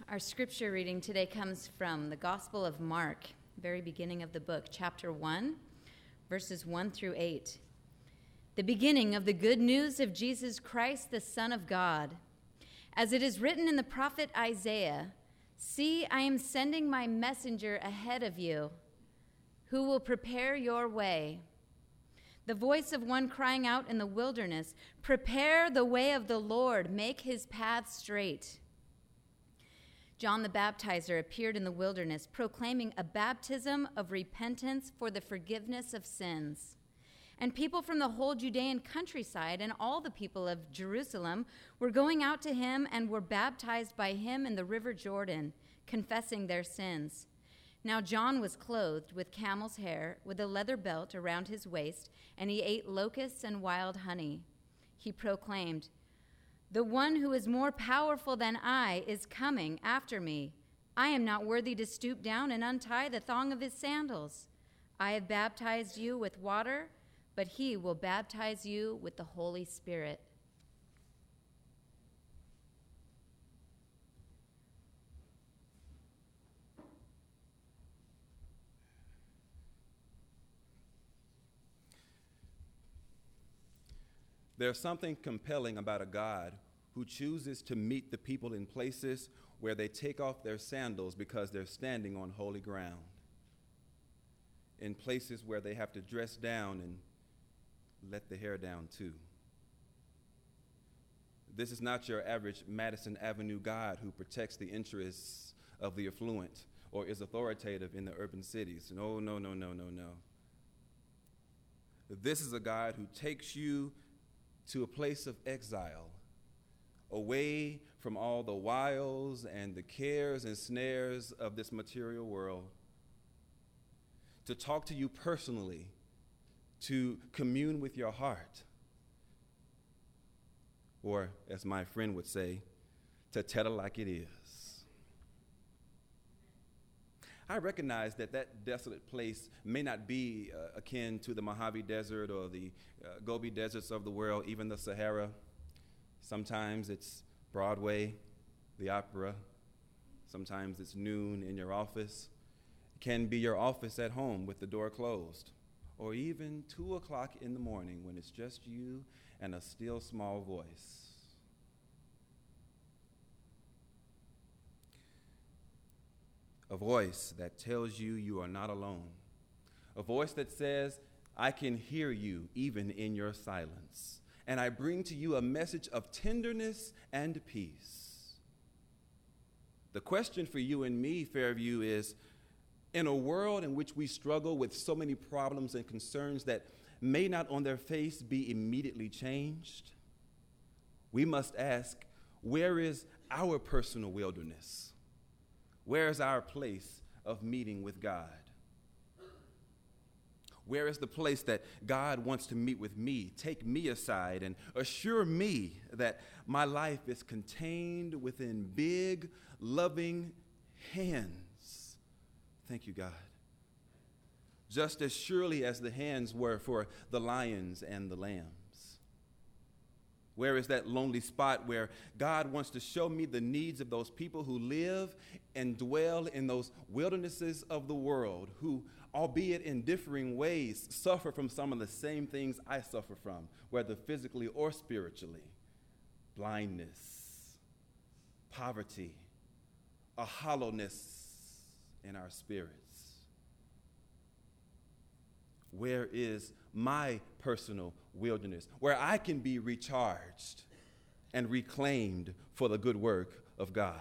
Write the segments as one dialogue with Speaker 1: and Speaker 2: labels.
Speaker 1: Our scripture reading today comes from the Gospel of Mark, very beginning of the book, chapter 1, verses 1 through 8. The beginning of the good news of Jesus Christ, the Son of God. As it is written in the prophet Isaiah, "See, I am sending my messenger ahead of you, who will prepare your way." The voice of one crying out in the wilderness, "Prepare the way of the Lord, make his path straight." John the Baptizer appeared in the wilderness, proclaiming a baptism of repentance for the forgiveness of sins. And people from the whole Judean countryside and all the people of Jerusalem were going out to him and were baptized by him in the river Jordan, confessing their sins. Now John was clothed with camel's hair, with a leather belt around his waist, and he ate locusts and wild honey. He proclaimed, "The one who is more powerful than I is coming after me. I am not worthy to stoop down and untie the thong of his sandals. I have baptized you with water, but he will baptize you with the Holy Spirit."
Speaker 2: There's something compelling about a God who chooses to meet the people in places where they take off their sandals because they're standing on holy ground, in places where they have to dress down and let the hair down too. This is not your average Madison Avenue God who protects the interests of the affluent or is authoritative in the urban cities. No. This is a God who takes you to a place of exile, away from all the wiles and the cares and snares of this material world, to talk to you personally, to commune with your heart, or as my friend would say, to tell it like it is. I recognize that desolate place may not be akin to the Mojave Desert or the Gobi deserts of the world, even the Sahara. Sometimes it's Broadway, the opera. Sometimes it's noon in your office. It can be your office at home with the door closed, or even 2 o'clock in the morning when it's just you and a still small voice. A voice that tells you you are not alone. A voice that says, "I can hear you even in your silence, and I bring to you a message of tenderness and peace." The question for you and me, Fairview, is, in a world in which we struggle with so many problems and concerns that may not on their face be immediately changed, we must ask, where is our personal wilderness? Where is our place of meeting with God? Where is the place that God wants to meet with me, take me aside, and assure me that my life is contained within big, loving hands? Thank you, God. Just as surely as the hands were for the lions and the lambs. Where is that lonely spot where God wants to show me the needs of those people who live and dwell in those wildernesses of the world, who, albeit in differing ways, suffer from some of the same things I suffer from, whether physically or spiritually? Blindness, poverty, a hollowness in our spirits. Where is my personal wilderness, where I can be recharged and reclaimed for the good work of God?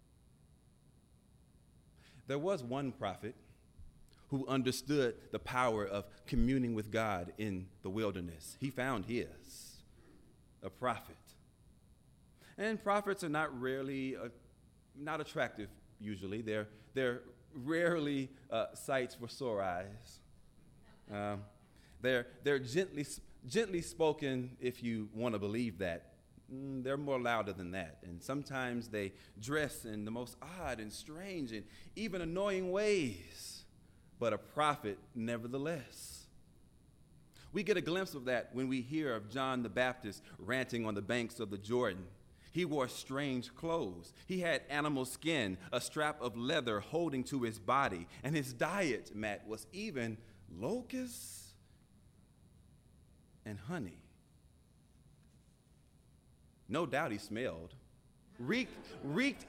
Speaker 2: There was one prophet who understood the power of communing with God in the wilderness. He found his, a prophet. And prophets are not attractive usually. They're rarely sights for sore eyes. They're gently spoken, if you want to believe that. They're more louder than that. And sometimes they dress in the most odd and strange and even annoying ways. But a prophet nevertheless. We get a glimpse of that when we hear of John the Baptist ranting on the banks of the Jordan. He wore strange clothes. He had animal skin, a strap of leather holding to his body, and his diet, Matt, was even locusts and honey. No doubt he smelled. Reeked.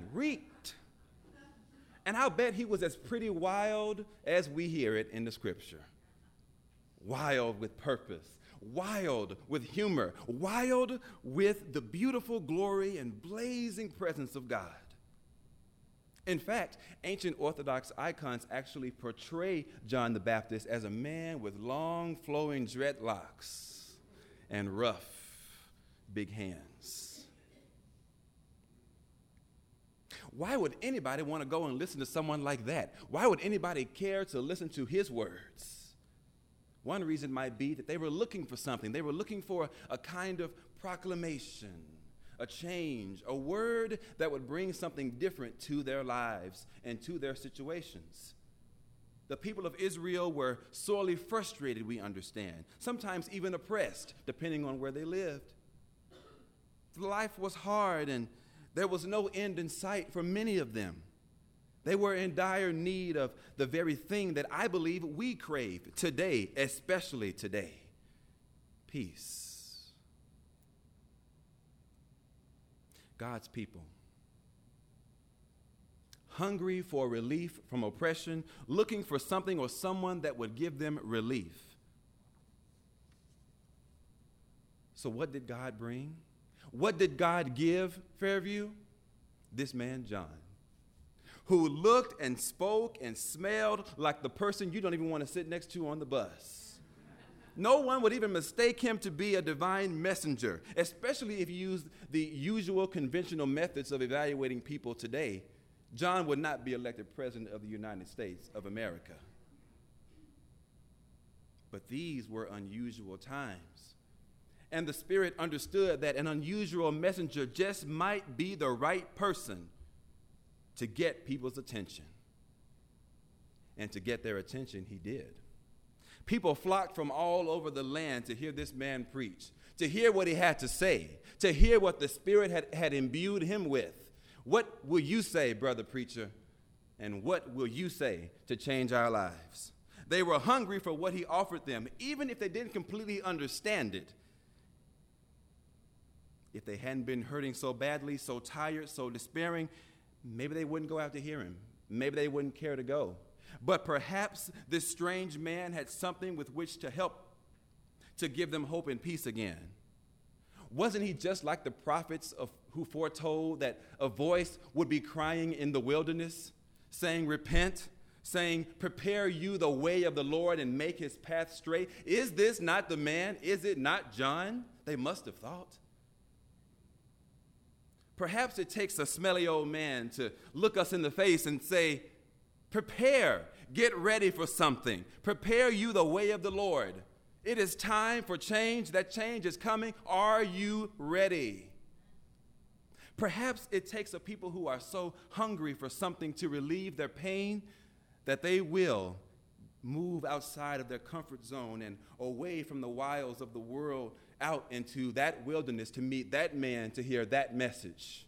Speaker 2: And I'll bet he was as pretty wild as we hear it in the scripture. Wild with purpose, wild with humor, wild with the beautiful glory and blazing presence of God. In fact, ancient Orthodox icons actually portray John the Baptist as a man with long flowing dreadlocks and rough, big hands. Why would anybody want to go and listen to someone like that? Why would anybody care to listen to his words? One reason might be that they were looking for something. They were looking for a kind of proclamation, a change, a word that would bring something different to their lives and to their situations. The people of Israel were sorely frustrated, we understand, sometimes even oppressed, depending on where they lived. Life was hard, and there was no end in sight for many of them. They were in dire need of the very thing that I believe we crave today, especially today: peace. God's people, hungry for relief from oppression, looking for something or someone that would give them relief. So what did God bring? What did God give Fairview? This man, John, who looked and spoke and smelled like the person you don't even want to sit next to on the bus. No one would even mistake him to be a divine messenger, especially if you use the usual conventional methods of evaluating people today. John would not be elected president of the United States of America. But these were unusual times. And the Spirit understood that an unusual messenger just might be the right person to get people's attention. And to get their attention, he did. People flocked from all over the land to hear this man preach, to hear what he had to say, to hear what the Spirit had imbued him with. What will you say, brother preacher? And what will you say to change our lives? They were hungry for what he offered them, even if they didn't completely understand it. If they hadn't been hurting so badly, so tired, so despairing, maybe they wouldn't go out to hear him. Maybe they wouldn't care to go. But perhaps this strange man had something with which to help to give them hope and peace again. Wasn't he just like the prophets who foretold that a voice would be crying in the wilderness, saying, "Repent," saying, "Prepare you the way of the Lord and make his path straight"? Is this not the man? Is it not John? They must have thought. Perhaps it takes a smelly old man to look us in the face and say, "Prepare, get ready for something. Prepare you the way of the Lord. It is time for change. That change is coming. Are you ready?" Perhaps it takes a people who are so hungry for something to relieve their pain that they will move outside of their comfort zone and away from the wiles of the world, out into that wilderness to meet that man, to hear that message.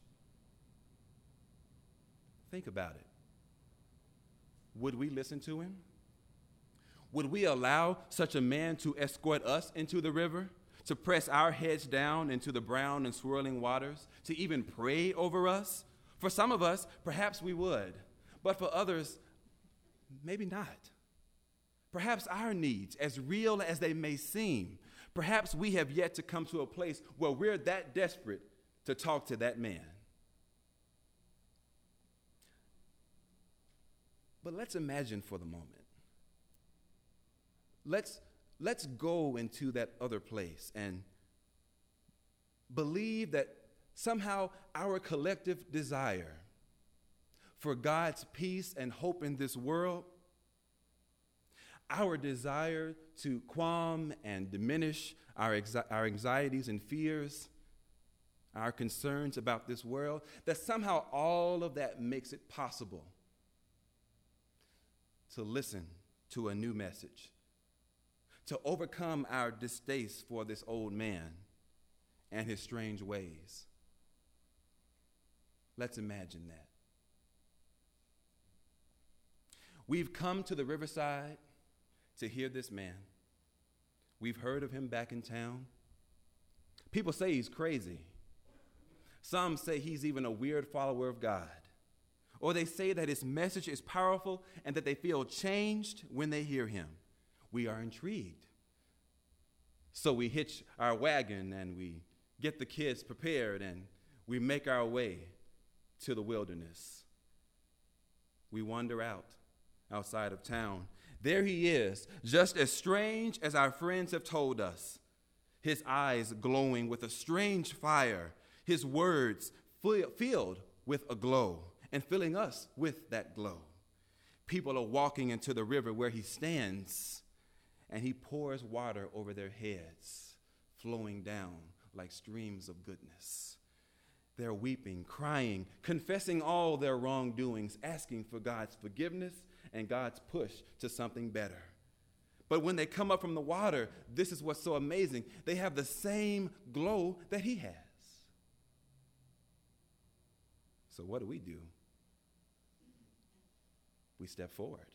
Speaker 2: Think about it. Would we listen to him? Would we allow such a man to escort us into the river, to press our heads down into the brown and swirling waters, to even pray over us? For some of us, perhaps we would, but for others, maybe not. Perhaps our needs, as real as they may seem, perhaps we have yet to come to a place where we're that desperate to talk to that man. But let's imagine for the moment. Let's go into that other place and believe that somehow our collective desire for God's peace and hope in this world, our desire to calm and diminish our anxieties and fears, our concerns about this world, that somehow all of that makes it possible to listen to a new message, to overcome our distaste for this old man and his strange ways. Let's imagine that. We've come to the riverside to hear this man. We've heard of him back in town. People say he's crazy. Some say he's even a weird follower of God. Or they say that his message is powerful and that they feel changed when they hear him. We are intrigued. So we hitch our wagon and we get the kids prepared and we make our way to the wilderness. We wander outside of town. There he is, just as strange as our friends have told us. His eyes glowing with a strange fire, his words filled with a glow and filling us with that glow. People are walking into the river where he stands, and he pours water over their heads, flowing down like streams of goodness. They're weeping, crying, confessing all their wrongdoings, asking for God's forgiveness and God's push to something better. But when they come up from the water, this is what's so amazing. They have the same glow that he has. So what do? We step forward.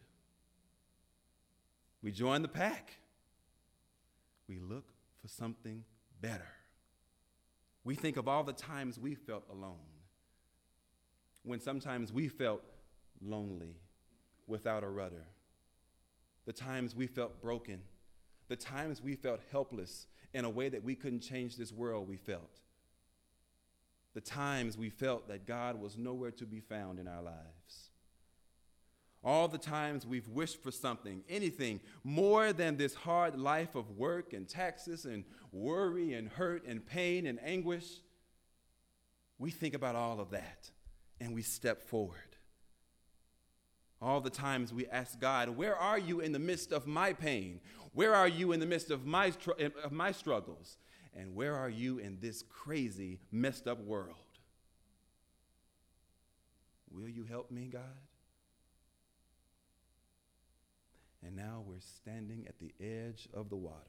Speaker 2: We join the pack. We look for something better. We think of all the times we felt alone, when sometimes we felt lonely, without a rudder, the times we felt broken, the times we felt helpless in a way that we couldn't change this world we felt, the times we felt that God was nowhere to be found in our lives. All the times we've wished for something, anything, more than this hard life of work and taxes and worry and hurt and pain and anguish. We think about all of that and we step forward. All the times we ask God, where are you in the midst of my pain? Where are you in the midst of my struggles? And where are you in this crazy, messed up world? Will you help me, God? And now we're standing at the edge of the water.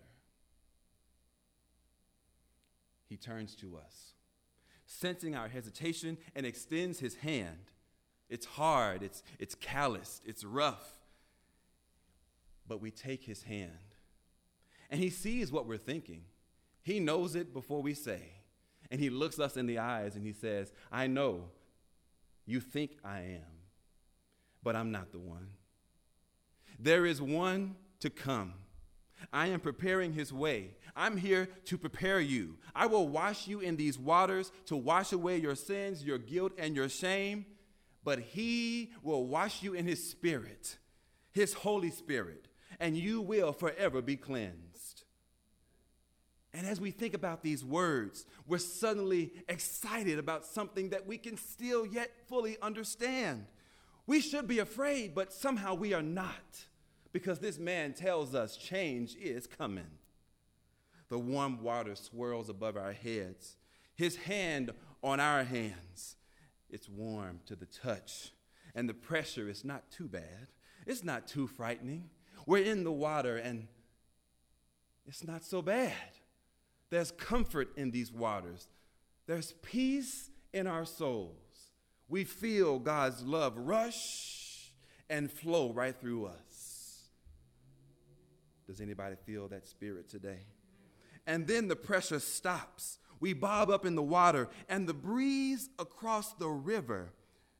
Speaker 2: He turns to us, sensing our hesitation, and extends his hand. It's hard, it's calloused, it's rough. But we take his hand. And he sees what we're thinking. He knows it before we say. And he looks us in the eyes and he says, I know you think I am, but I'm not the one. There is one to come. I am preparing his way. I'm here to prepare you. I will wash you in these waters to wash away your sins, your guilt, and your shame. But he will wash you in his Spirit, his Holy Spirit, and you will forever be cleansed. And as we think about these words, we're suddenly excited about something that we can still yet fully understand. We should be afraid, but somehow we are not, because this man tells us change is coming. The warm water swirls above our heads, his hand on our hands. It's warm to the touch, and the pressure is not too bad. It's not too frightening. We're in the water, and it's not so bad. There's comfort in these waters. There's peace in our souls. We feel God's love rush and flow right through us. Does anybody feel that spirit today? And then the pressure stops. We bob up in the water, and the breeze across the river,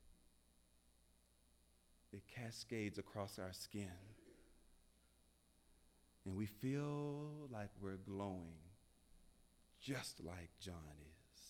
Speaker 2: it cascades across our skin. And we feel like we're glowing, just like John is.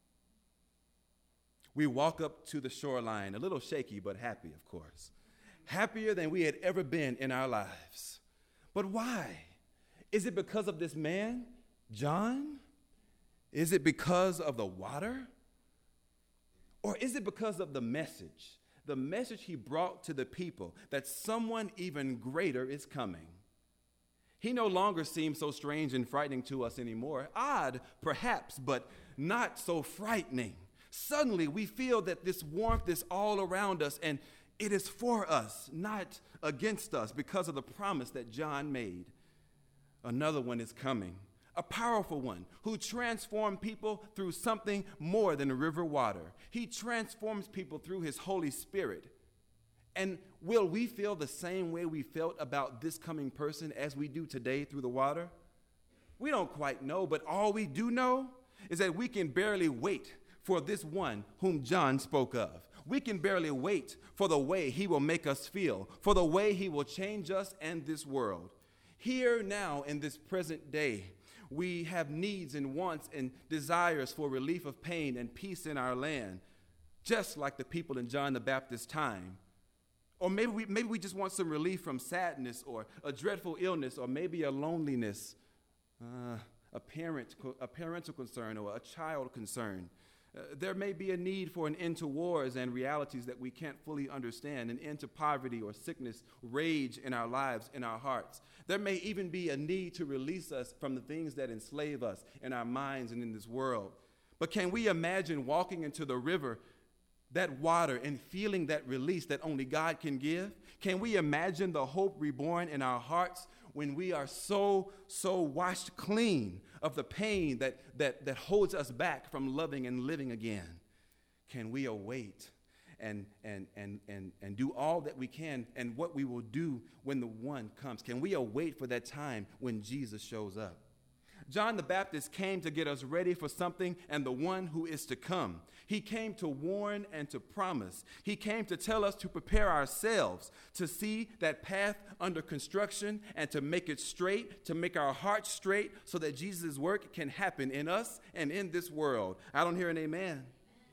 Speaker 2: We walk up to the shoreline, a little shaky but happy, of course. Happier than we had ever been in our lives. But why? Is it because of this man, John? Is it because of the water? Or is it because of the message he brought to the people, that someone even greater is coming? He no longer seems so strange and frightening to us anymore. Odd, perhaps, but not so frightening. Suddenly, we feel that this warmth is all around us, and it is for us, not against us, because of the promise that John made. Another one is coming. a powerful one who transformed people through something more than river water. He transforms people through his Holy Spirit. And will we feel the same way we felt about this coming person as we do today through the water? We don't quite know, but all we do know is that we can barely wait for this one whom John spoke of. We can barely wait for the way he will make us feel, for the way he will change us and this world. Here now in this present day, we have needs and wants and desires for relief of pain and peace in our land, just like the people in John the Baptist's time. Or maybe we just want some relief from sadness or a dreadful illness or maybe a loneliness, a parental concern or a child concern. There may be a need for an end to wars and realities that we can't fully understand, an end to poverty or sickness, rage in our lives, in our hearts. There may even be a need to release us from the things that enslave us in our minds and in this world. But can we imagine walking into the river, that water, and feeling that release that only God can give? Can we imagine the hope reborn in our hearts when we are so washed clean of the pain that holds us back from loving and living again? Can we await and do all that we can and what we will do when the one comes? Can we await for that time when Jesus shows up? John the Baptist came to get us ready for something and the one who is to come. He came to warn and to promise. He came to tell us to prepare ourselves to see that path under construction and to make it straight, to make our hearts straight so that Jesus' work can happen in us and in this world. I don't hear an amen.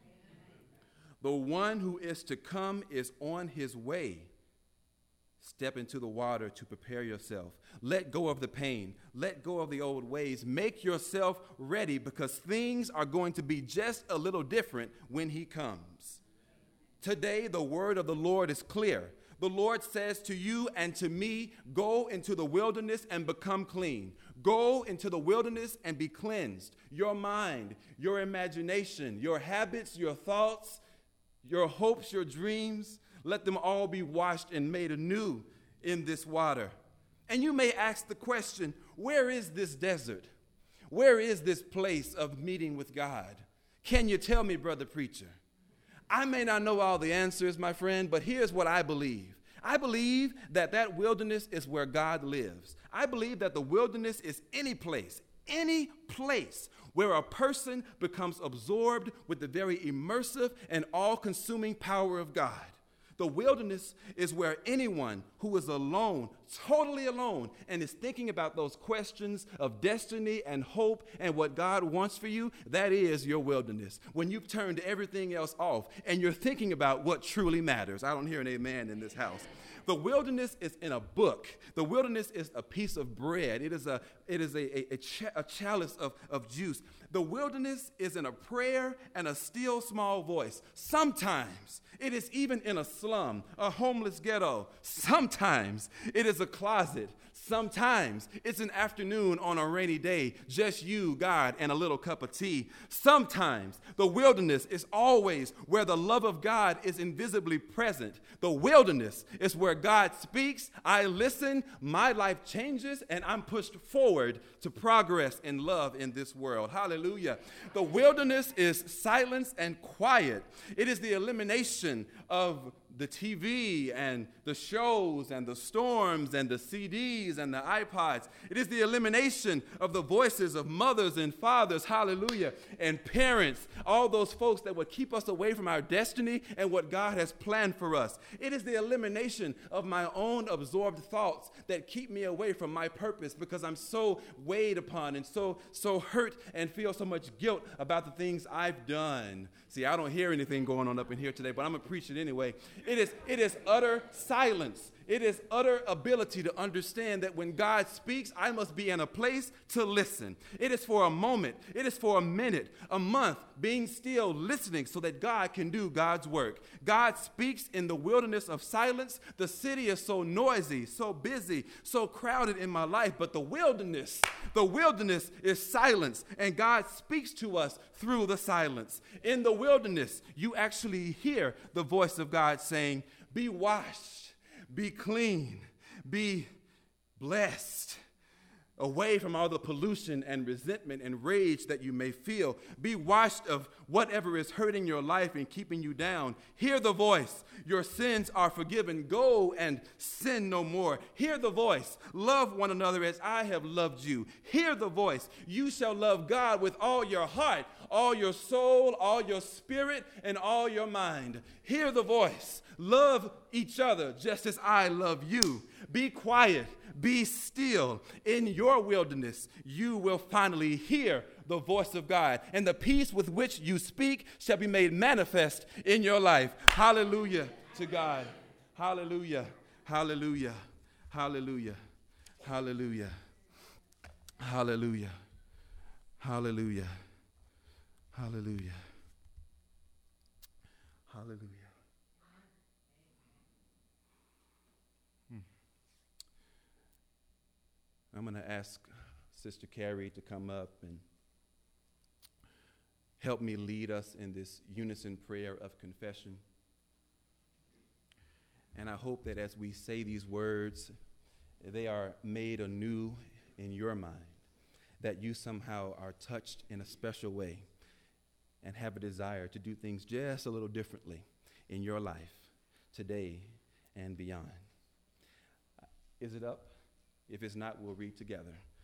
Speaker 2: The one who is to come is on his way. Step into the water to prepare yourself. Let go of the pain. Let go of the old ways. Make yourself ready because things are going to be just a little different when he comes. Today, the word of the Lord is clear. The Lord says to you and to me, go into the wilderness and become clean. Go into the wilderness and be cleansed. Your mind, your imagination, your habits, your thoughts, your hopes, your dreams, let them all be washed and made anew in this water. And you may ask the question, where is this desert? Where is this place of meeting with God? Can you tell me, brother preacher? I may not know all the answers, my friend, but here's what I believe. I believe that wilderness is where God lives. I believe that the wilderness is any place where a person becomes absorbed with the very immersive and all-consuming power of God. The wilderness is where anyone who is alone, totally alone, and is thinking about those questions of destiny and hope and what God wants for you, that is your wilderness. When you've turned everything else off and you're thinking about what truly matters. I don't hear an amen in this house. The wilderness is in a book. The wilderness is a piece of bread. It is a chalice of juice. The wilderness is in a prayer and a still small voice. Sometimes it is even in a slum, a homeless ghetto. Sometimes it is a closet. Sometimes it's an afternoon on a rainy day, just you, God, and a little cup of tea. Sometimes the wilderness is always where the love of God is invisibly present. The wilderness is where God speaks, I listen, my life changes, and I'm pushed forward to progress and love in this world. Hallelujah. The wilderness is silence and quiet. It is the elimination of the TV and the shows and the storms and the CDs and the iPods. It is the elimination of the voices of mothers and fathers, hallelujah, and parents, all those folks that would keep us away from our destiny and what God has planned for us. It is the elimination of my own absorbed thoughts that keep me away from my purpose because I'm so weighed upon and so hurt and feel so much guilt about the things I've done. See, I don't hear anything going on up in here today, but I'm going to preach it anyway. It is utter silence. It is utter ability to understand that when God speaks, I must be in a place to listen. It is for a moment. It is for a minute, a month, being still, listening so that God can do God's work. God speaks in the wilderness of silence. The city is so noisy, so busy, so crowded in my life, but the wilderness is silence, and God speaks to us through the silence. In the wilderness, you actually hear the voice of God saying, be washed, be clean, be blessed. away from all the pollution and resentment and rage that you may feel. Be washed of whatever is hurting your life and keeping you down. Hear the voice. Your sins are forgiven. Go and sin no more. Hear the voice. Love one another as I have loved you. Hear the voice. You shall love God with all your heart, all your soul, all your spirit, and all your mind. Hear the voice. Love each other just as I love you. Be quiet. Be still. In your wilderness, you will finally hear the voice of God, and the peace with which you speak shall be made manifest in your life. Hallelujah to God. Hallelujah. Hallelujah. Hallelujah. Hallelujah. Hallelujah. Hallelujah. Hallelujah. Hallelujah. I'm going to ask Sister Carrie to come up and help me lead us in this unison prayer of confession. And I hope that as we say these words, they are made anew in your mind, that you somehow are touched in a special way and have a desire to do things just a little differently in your life today and beyond. Is it up? If it's not, we'll read together.